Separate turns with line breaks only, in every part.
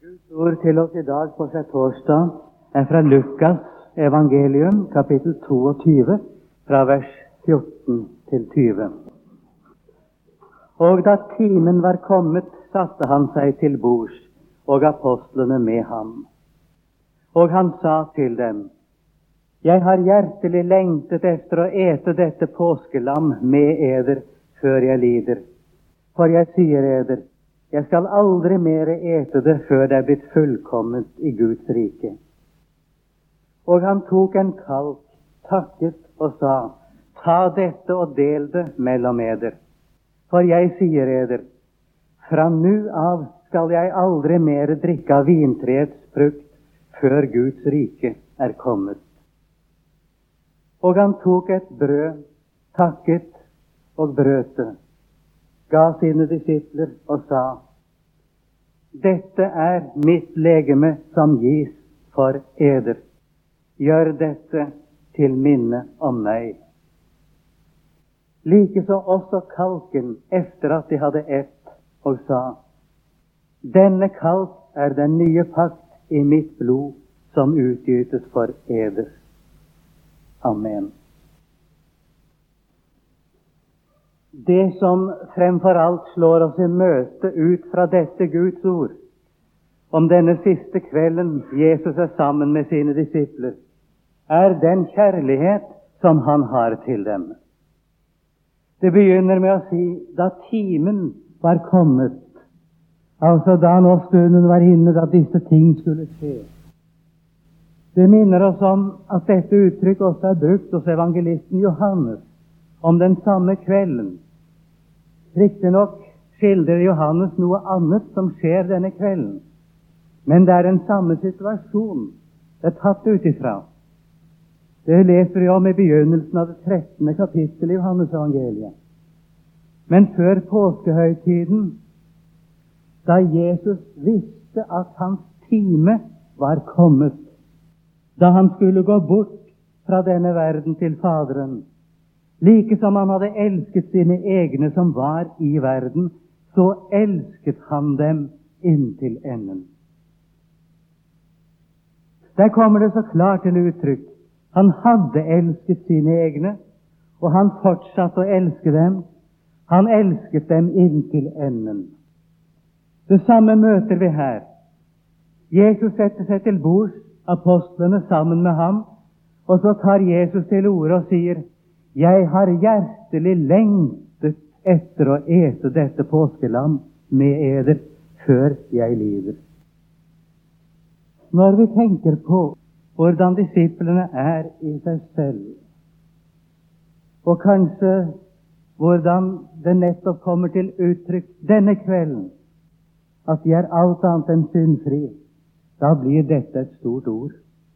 Guds ord til oss i dag på torsdag er fra Lukas evangelium, kapittel 22, fra vers 14 til 20. Og da timen var kommet, satte han seg til bords, og apostlene med ham. Og han sa til dem: Jeg har hjertelig lengtet efter å ete dette påskelam med eder før jeg lider. For jeg sier eder, jeg skal aldri mer ete det før det er blitt fullkomment i Guds rike. Og han tok en kalk, takket og sa: Ta dette og del det mellom eder. For jeg sier eder, fra nå av skal jeg aldri mer drikke av vintreets frukt før Guds rike er kommet. Og han tok et brød, takket og brøt det, ga sine disipler og sa: Dette er mitt legeme som gis for eder. Gjør dette til minne om meg. Likeså også kalken efter at de hadde ett, og sa: Denne kalk er den nye pakt i mitt blod, som utgytes for eder. Amen. Det som fremfor alt slår oss i møte ut fra dette Guds ord, om denne siste kvelden Jesus er sammen med sine disipler, er den kjærlighet som han har til dem. Det begynner med å si da timen var kommet, altså da nå stunden var inne, da disse ting skulle skje. Det minner oss om at dette uttrykk også er brukt hos evangelisten Johannes om den samme kvelden. Riktignok skildrer Johannes noe annet som skjer denne kvelden, men det er den samme situasjon det er tatt ut ifra. Det leser vi om i begynnelsen av det 13. kapittel i Johannes evangeliet. Men før påskehøytiden, da Jesus visste at hans time var kommet, da han skulle gå bort fra denne verden til Faderen, like som han hadde elsket sine egne som var i verden, så elsket han dem inntil enden. Der kommer det så klart til uttrykk. Han hadde elsket sine egne, og han fortsatte å elske dem. Han elsket dem inntil enden. Det samme møter vi her. Jesus setter seg til bords, apostlene sammen med ham, og så tar Jesus til orde og sier: Jeg har hjertelig lengtet etter å ete dette påskelam med eder før jeg lider. Når vi tenker på hvordan disiplene er i seg selv, og kanskje hvordan det nettopp kommer til uttrykk denne kvelden, at de er alt annet enn syndfri, da blir dette et stort ord.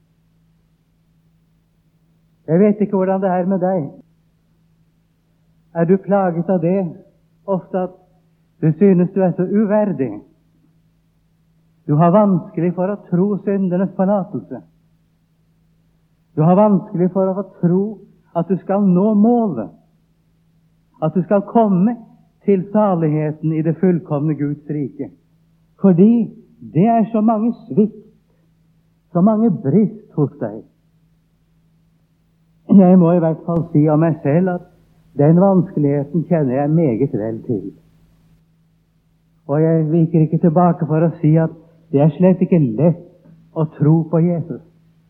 Jeg vet ikke hvordan det er med deg. Er du plaget av det ofte at du synes du er så uverdig? Du har vanskelig for å tro syndenes forlatelse. Du har vanskelig for å tro at du skal nå målet, at du skal komme til saligheten i det fullkomne Guds rike. Fordi det er så mange svikt, så mange brist hos deg. Jeg må i hvert fall si om meg selv at den vanskeligheten kjenner jeg meget vel til. Og jeg viker ikke tilbake for å si at det er slett ikke lett å tro på Jesus.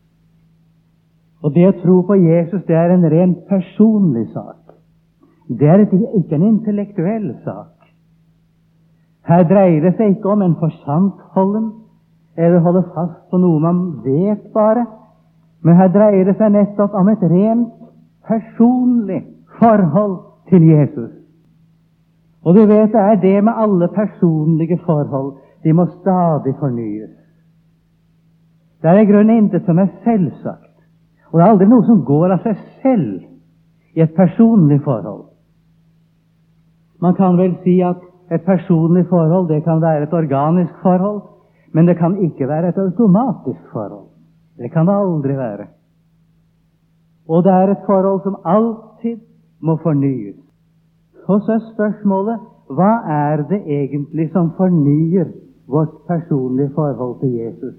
Og det å tro på Jesus, det er en rent personlig sak. Det er ikke en intellektuell sak. Her dreier det seg ikke om en forsantholden, eller holde fast på noe man vet bare, men her dreier det seg nettopp om et rent personlig forhold til Jesus. Og du vet, det er det med alle personlige forhold. De må stadig fornyes. Det er i grunnen intet som er selvsagt. Og det er aldri noe som går av seg selv i et personlig forhold. Man kan vel si at et personlig forhold, det kan være et organisk forhold, men det kan ikke være et automatisk forhold. Det kan det aldri være. Og det er et forhold som alltid må fornyes. Og så er spørsmålet, hva er det egentlig som fornyer vårt personlige forhold til Jesus?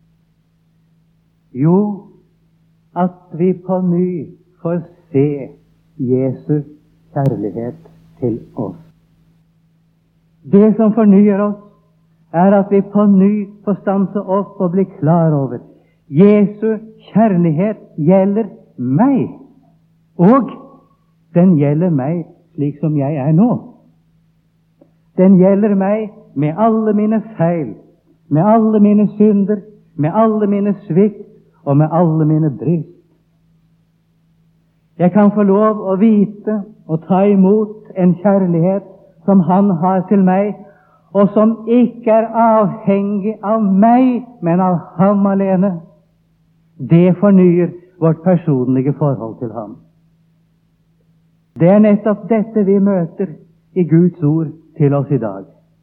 Jo, at vi på ny får se Jesu kjærlighet til oss. Det som fornyer oss, er at vi på ny får stanse opp og bli klar over Jesu kjærlighet gjelder meg, og den gjelder meg slik som jeg er nå. Den gjelder meg med alle mine feil, med alle mine synder, med alle mine svikt og med alle mine bryst. Jeg kan få lov å vite og ta imot en kjærlighet som Han har til meg, og som ikke er avhengig av meg, men av Ham alene. Det fornyer vårt personlige forhold til Ham. Det er nettopp dette vi møter i Guds ord til oss i dag.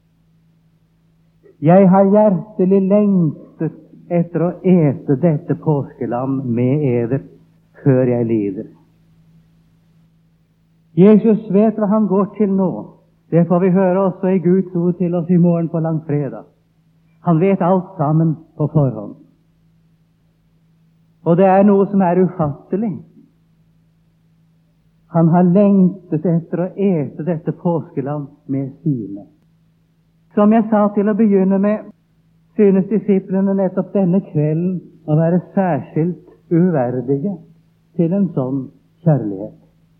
Jeg har hjertelig lengtet etter å ete dette påskelam med eder før jeg lider. Jesus vet hva Han går til nå. Det får vi høre også i Guds ord til oss i morgen på langfredag. Han vet alt sammen på forhånd. Og det er noe som er ufattelig. Han har lengtet etter å ete dette påskelam med sine. Som jeg sa til å begynne med, synes disiplene nettopp denne kvelden å være særskilt uverdige til en sånn kjærlighet.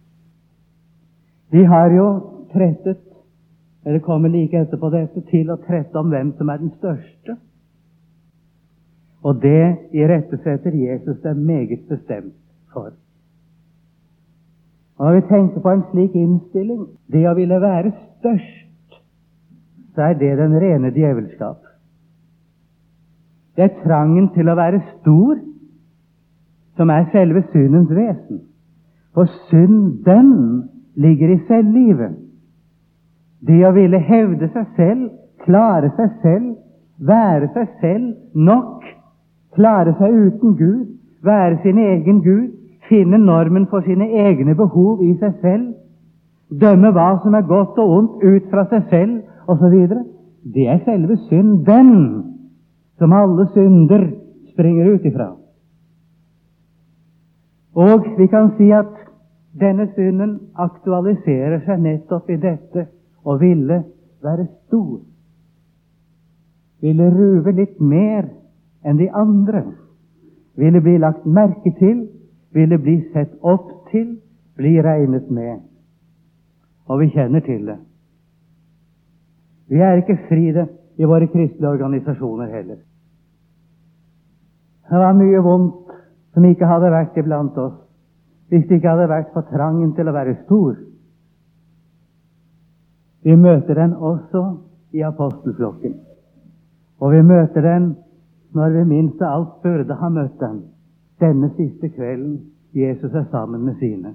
De har jo trettet, eller kommer like etterpå dette, til å trette om hvem som er den største. Og det irettesetter Jesus dem meget bestemt for. Og når vi tenker på en slik innstilling, det å ville være størst, så er det den rene djevelskap. Det er trangen til å være stor som er selve syndens vesen. For synd, den ligger i selvlivet. Det å ville hevde seg selv, klare seg selv, være seg selv nok, klare seg uten Gud, være sin egen Gud, finne normen for sine egne behov i seg selv, dømme hva som er godt og ondt ut fra seg selv, osv. Det er selve synd, den som alle synder springer ut ifra. Og vi kan si at denne synden aktualiserer seg nettopp i dette å ville være stor. Ville ruve litt mer enn de andre. Ville bli lagt merke til, ville bli sett opp til, bli regnet med. Og vi kjenner til det. Vi er ikke fri det i våre kristelige organisasjoner heller. Det var mye vondt som ikke hadde vært iblant oss, hvis det ikke hadde vært for trangen til å være stor. Vi møter den også i apostelflokken. Og vi møter den når vi minst av alt burde ha møtt den, denne siste kvelden Jesus er sammen med sine.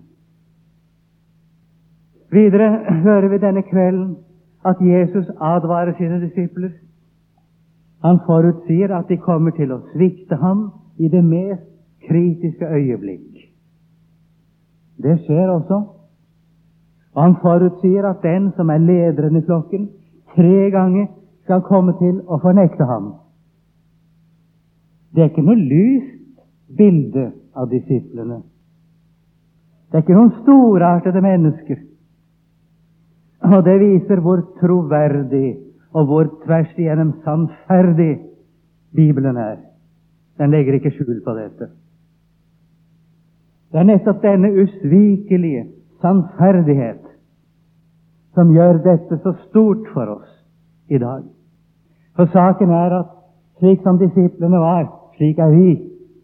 Videre hører vi denne kvelden at Jesus advarer sine disipler. Han forutsier at de kommer til å svikte ham i det mest kritiske øyeblikk. Det skjer også. Og han forutsier at den som er lederen i flokken, 3 ganger skal komme til å fornekte ham. Det er ikke noe lyst bilde av disiplene. Det er ikke noen storartede mennesker. Og det viser hvor troverdig og hvor tvers igjennom sannferdig Bibelen er. Den legger ikke skjul på dette. Det er nettopp denne usvikelige sannferdighet som gjør dette så stort for oss i dag. For saken er at slik som disiplene var, slik er vi.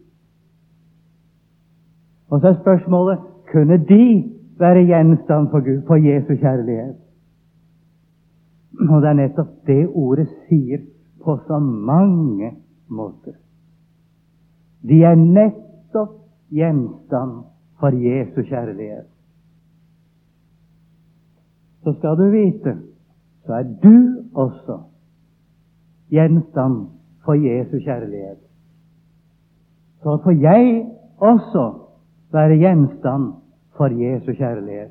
Og så er spørsmålet, kunne de være gjenstand for Gud, for Jesu kjærlighet? Og det er nettopp det ordet sier på så mange måter. De er nettopp gjenstand for Jesu kjærlighet. Så skal du vite, så er du også gjenstand for Jesu kjærlighet. Så får jeg også være gjenstand for Jesu kjærlighet.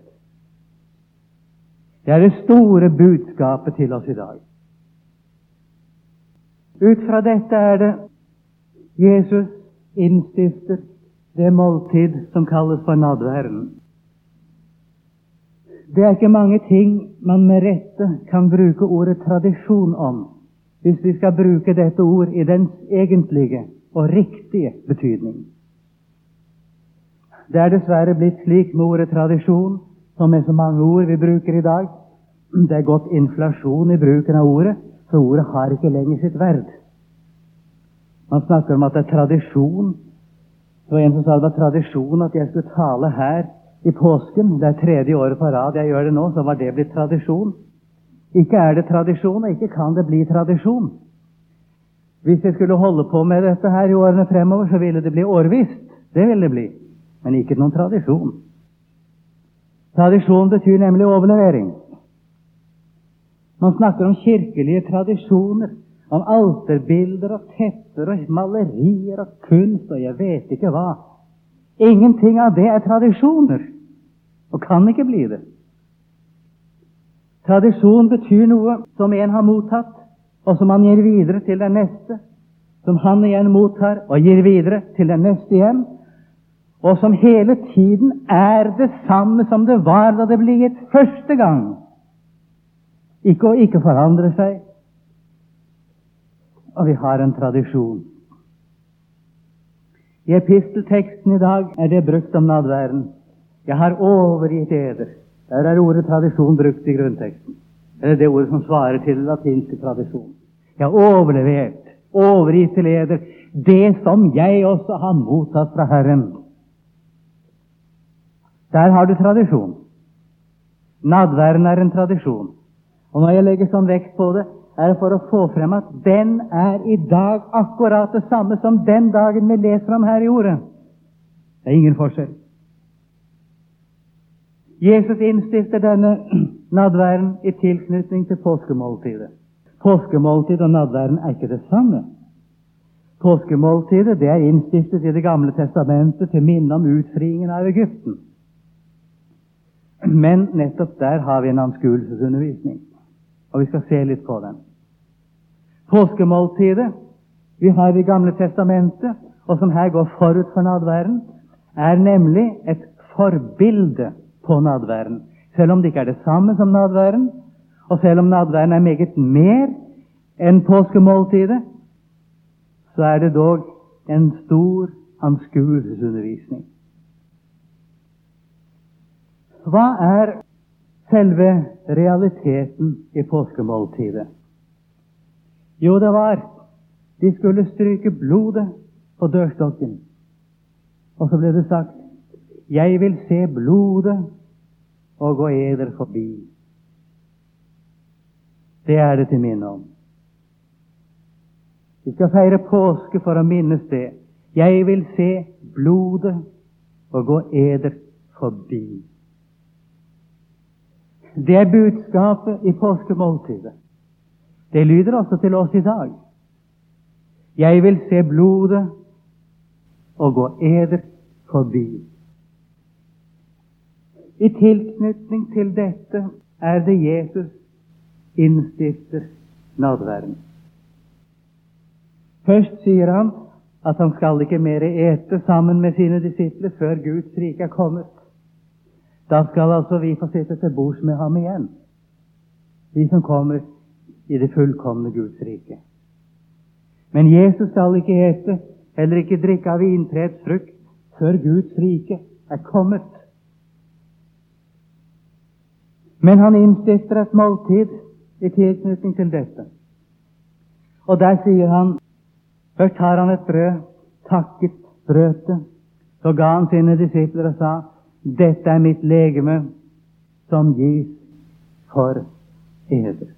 Det er det store budskapet til oss i dag. Ut fra dette det Jesus innstifter det måltid som kalles for nadværen. Det ikke mange ting man med rette kan bruke ordet tradisjon om, hvis vi skal bruke dette ord i dens egentlige og riktige betydning. Det dessverre blitt slik med ordet tradisjon, som med så mange ord vi bruker i dag. Det gått inflasjon i bruken av ordet, så ordet har ikke lenger sitt verd. Man snakker om at det tradisjon. Det var en som sa det var tradisjon at jeg skulle tale her i påsken. Det 3. året på rad jeg gjør det nå, så var det blitt tradisjon. Ikke det tradisjon, og ikke kan det bli tradisjon. Hvis jeg skulle holde på med dette her i årene fremover, så ville det bli årvist. Det ville det bli, men ikke noen tradisjon. Tradisjon betyr nemlig overlevering. Man snakker om kirkelige tradisjoner, om alterbilder og tepper og malerier og kunst og jeg vet ikke hva. Ingenting av det tradisjoner, og kan ikke bli det. Tradisjon betyr noe som en har mottatt, og som han gir videre til den neste, som han igjen mottar og gir videre til den neste igjen, og som hele tiden det samme som det var da det ble gitt første gang. Ikke forandre seg. Og vi har en tradisjon. I epistelteksten i dag det brukt om nadværen. Jeg har overgitt eder. Der ordet tradisjon brukt i grunnteksten. Eller det ordet som svarer til latinske tradisjon. Jeg har overgitt til eder, det som jeg også har mottatt fra Herren. Der har du tradisjon. Nadværen en tradisjon. Og når jeg legger sånn vekt på det, det for å få frem at den i dag akkurat det samme som den dagen vi leser om her i ordet. Det ingen forskjell. Jesus innstifter denne nadværen i tilknytning til påskemåltidet. Påskemåltid og nadværen ikke det samme. Påskemåltidet det innstiftet i Det gamle testamentet til minne om utfriingen av Egypten. Men nettopp der har vi en anskuelsesundervisning, og vi skal se litt på den. Påskemåltidet vi har i Det gamle testamentet, og som her går forut for nadværen, nemlig et forbilde på nadværen. Selv om det ikke det samme som nadværen, og selv om nadværen meget mer enn påskemåltidet, så det dog en stor anskuelsesundervisning. Hva selve realiteten i påskemåltidet? Jo, det var de skulle stryke blodet på dørstokken. Og så ble det sagt, jeg vil se blodet og gå eder forbi. Det det til minne om. Vi skal feire påske for å minnes det. Jeg vil se blodet og gå eder forbi. Det budskapet i påskemåltidet. Det lyder også til oss i dag. Jeg vil se blodet og gå eder forbi. I tilknytning til dette det Jesus innstifter nadværen. Først sier han at han skal ikke mer ete sammen med sine disipler før Guds rike kommet. Da skal altså vi få sitte til bords med ham igjen, vi som kommer i det fullkomne Guds rike. Men Jesus skal ikke ete, heller ikke drikke av vintreets frukt, før Guds rike kommet. Men han innstifter et måltid i tilknytning til dette. Og der sier han, først tar han et brød, takket brødet, så ga han sine disipler og sa, dette mitt legeme som gis for eder.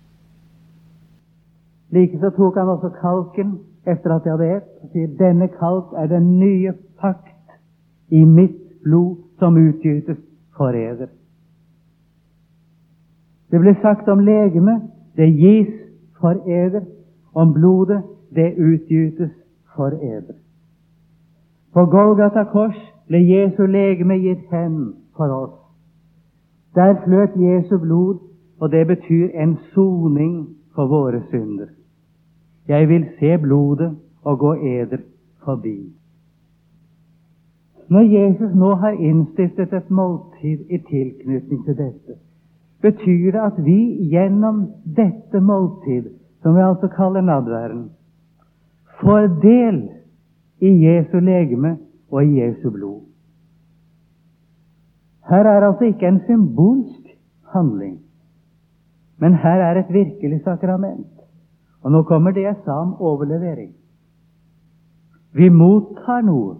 Like så tok han også kalken etter at de hadde et, og sier, denne kalk den nye pakt i mitt blod som utgytes for eder. Det ble sagt om legeme, det gis for eder, om blodet, det utgytes for eder. På Golgata kors ble Jesu legeme gitt hen for oss. Der fløt Jesu blod, og det betyr en soning for våre synder. Jeg vil se blodet og gå eder forbi. Når Jesus nå har innstiftet et måltid i tilknytning til dette, betyr det at vi gjennom dette måltid, som vi altså kaller nadværen, får del i Jesu legeme og i Jesu blod. Her er altså ikke en symbolsk handling, men her er et virkelig sakrament. Og nå kommer det jeg sa om overlevering. Vi mottar noe.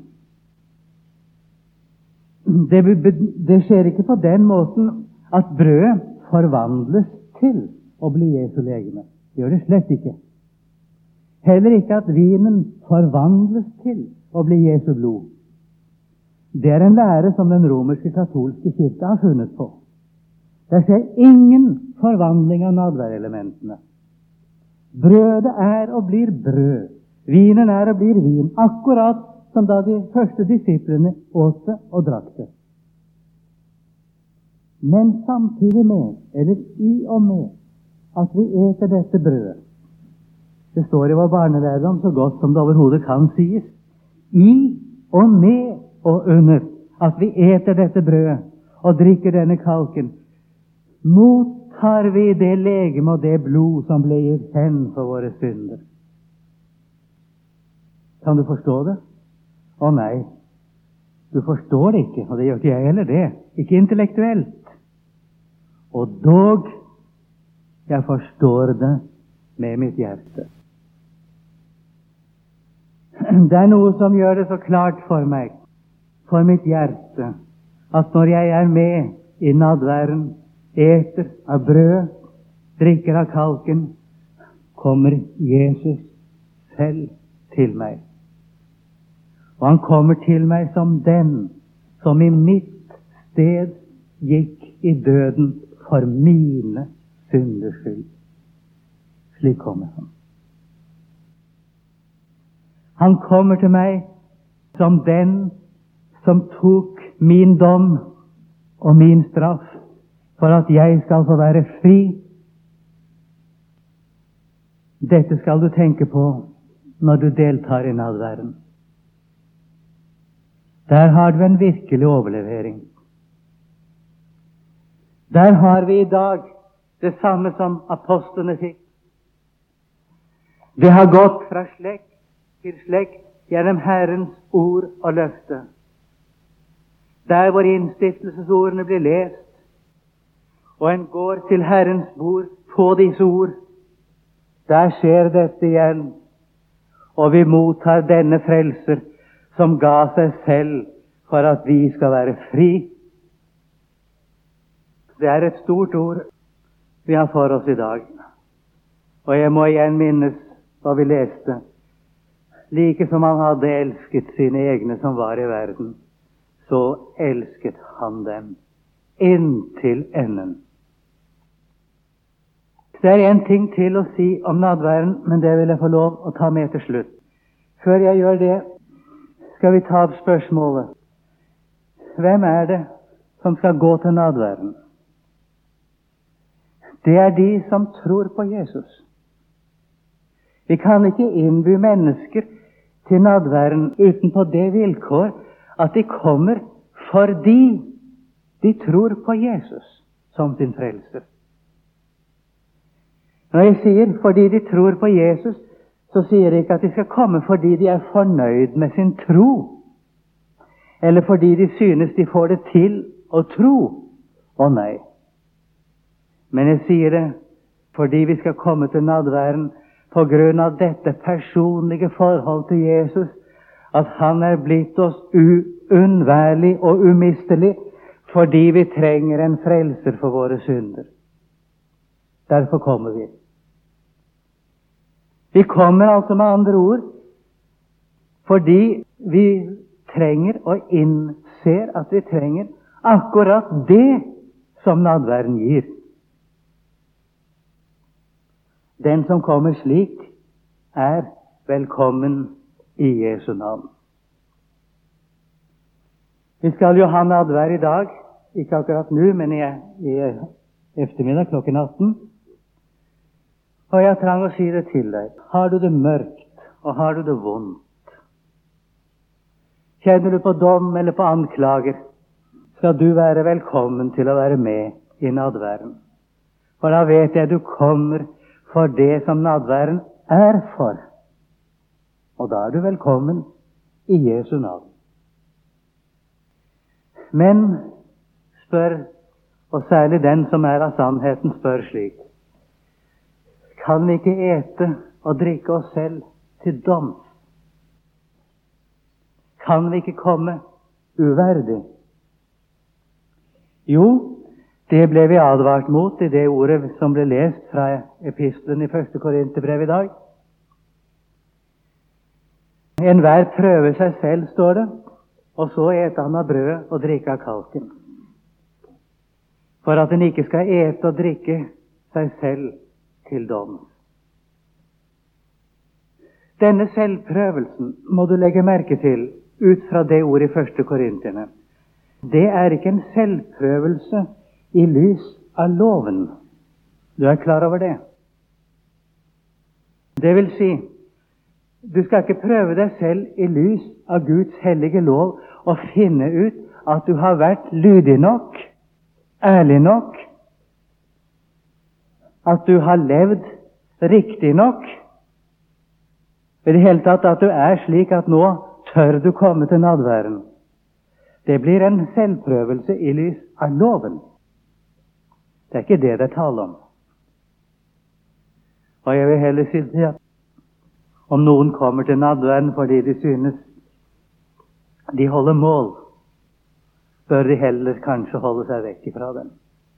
Det skjer ikke på den måten at brødet forvandles til å bli Jesu legeme. Det gjør det slett ikke. Heller ikke at vinen forvandles til å bli Jesu blod. Det er en lære som den romerske katolske kirke har funnet på. Det skjer ingen forvandling av nadværelementene. Brødet er og blir brød. Vinen er og blir vin, akkurat som da de første disiplene åt det og drakk det. Men samtidig med, eller i og med, at vi eter dette brødet, det står i vår barnelærdom så godt som det overhodet kan sies, i og med og under at vi eter dette brødet og drikker denne kalken, mottar vi det legeme og det blod som ble gitt hen for våre synder. Kan du forstå det? Å nei, du forstår det ikke, og det gjør ikke jeg heller det. Ikke intellektuelt. Og dog, jeg forstår det med mitt hjerte. Det er noe som gjør det så klart for meg, for mitt hjerte, at når jeg er med i nadværen, eter av brød, drikker av kalken, kommer Jesus selv til meg. Og han kommer til meg som den som i mitt sted gikk i døden for mine synders skyld. Slik kommer han. Han kommer til meg som den som tok min dom og min straff for at jeg skal få være fri. Dette skal du tenke på når du deltar i nadværen. Der har du en virkelig overlevering. Der har vi i dag det samme som apostlene fikk. Det har gått fra slekt til slekt gjennom Herrens ord og løfte. Der hvor innstiftelsesordene blir lest, og en går til Herrens bord på disse ord, der skjer dette igjen, og vi mottar denne frelser som ga seg selv for at vi skal være fri. Det er et stort ord vi har for oss i dag. Og jeg må igjen minnes hva vi leste. Like som han hadde elsket sine egne som var i verden, så elsket han dem inntil enden. Det er en ting til å si om nadværen, men det vil jeg få lov å ta med til slutt. Før jeg gjør det, skal vi ta opp spørsmålet: hvem er det som skal gå til nadværen? Det er de som tror på Jesus. Vi kan ikke innby mennesker til nadværen uten på det vilkår at de kommer fordi de tror på Jesus som sin frelser. Når jeg sier fordi de tror på Jesus, så sier jeg ikke at de skal komme fordi de er fornøyd med sin tro, eller fordi de synes de får det til å tro. Å nei. Men jeg sier det fordi vi skal komme til nadværen på grunn av dette personlige forhold til Jesus, at han er blitt oss uunnværlig og umistelig, fordi vi trenger en frelser for våre synder. Derfor kommer vi. Vi kommer altså med andre ord fordi vi trenger og innser at vi trenger akkurat det som nadværen gir. Den som kommer slik, er velkommen i Jesu navn. Vi skal jo ha nadvær i dag, ikke akkurat nå, men i eftermiddag klokken 18. Og jeg trang å si det til deg. Har du det mørkt, og har du det vondt? Kjenner du på dom eller på anklager, skal du være velkommen til å være med i nadværen. For da vet jeg du kommer for det som nadværen er for. Og da er du velkommen i Jesu navn. Men spør, og særlig den som er av sannheten, spør slik: kan vi ikke ete og drikke oss selv til dom? Kan vi ikke komme uverdig? Jo, det ble vi advart mot i det ordet som ble lest fra epistelen i 1. Korinterbrev i dag. Enhver prøver seg selv, står det, og så eter han av brødet og drikker av kalken. For at en ikke skal ete og drikke seg selv til dom. Denne selvprøvelsen må du legge merke til ut fra det ordet i 1. Korinterne. Det er ikke en selvprøvelse i lys av loven. Du er klar over det? Det vil si, du skal ikke prøve deg selv i lys av Guds hellige lov og finne ut at du har vært lydig nok, ærlig nok, at du har levd riktig nok, i det hele tatt at du er slik at nå tør du komme til nadværen. Det blir en selvprøvelse i lys av loven. Det er ikke det det er tale om. Og jeg vil heller si at om noen kommer til nadværen fordi de synes de holder mål, bør de heller kanskje holde seg vekk ifra den.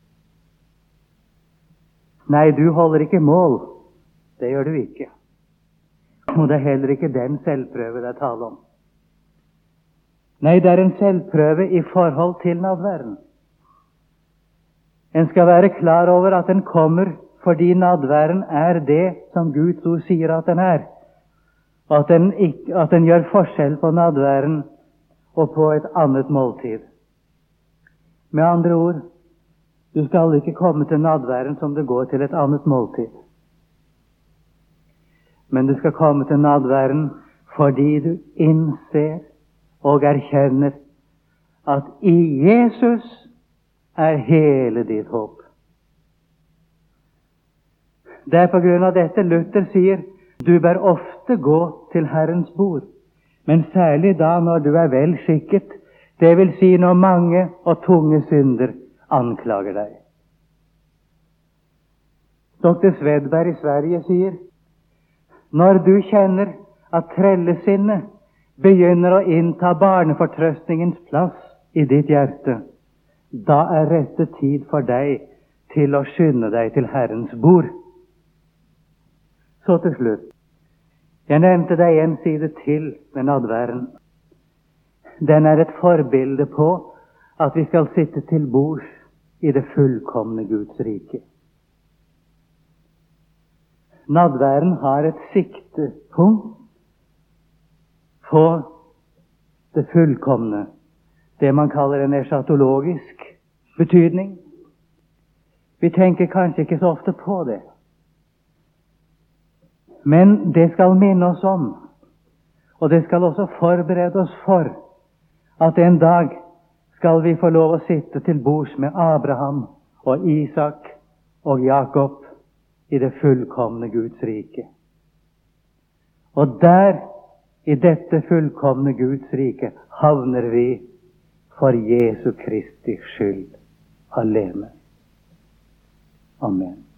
Nei, du holder ikke mål. Det gjør du ikke. Og det er heller ikke den selvprøve det er tale om. Nei, det er en selvprøve i forhold til nadværen. En skal være klar over at den kommer fordi nadværen er det som Guds ord sier at den er. Og at den gjør forskjell på nadværen og på et annet måltid. Med andre ord, du skal ikke komme til nadværen som det går til et annet måltid. Men du skal komme til nadværen fordi du innser og erkjenner at i Jesus er hele ditt håp. Det er på grunn av dette Luther sier, du bør ofte gå til Herrens bord, men særlig da når du er vel skikket, det vil si når mange og tunge synder anklager deg. Dr. Svedberg i Sverige sier, når du kjenner at trellesinnet begynner å innta barnefortrøstningens plass i ditt hjerte, da er rette tid for deg til å skynde deg til Herrens bord. Så til slutt. Jeg nevnte deg en side til med nadværen. Den er et forbilde på at vi skal sitte til bords i det fullkomne Guds rike. Nadværen har et siktepunkt på det fullkomne, det man kaller en eschatologisk betydning. Vi tenker kanskje ikke så ofte på det. Men det skal minne oss om, og det skal også forberede oss for, at en dag skal vi få lov å sitte til bords med Abraham og Isak og Jakob i det fullkomne Guds rike. Og der, i dette fullkomne Guds rike, havner vi for Jesu Kristi skyld alene. Amen.